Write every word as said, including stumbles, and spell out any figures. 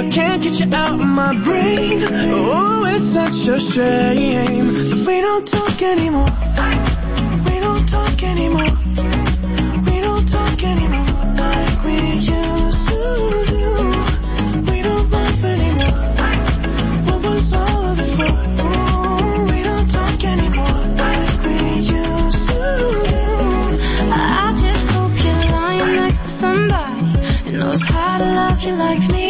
I can't get you out of my brain. Oh, it's such a shame. So we don't talk anymore. We don't talk anymore. We don't talk anymore like we used to do. We don't laugh anymore. What was all of it for? Ooh, we don't talk anymore like we used to do. I just hope you're lying next to somebody who knows how to love you like me.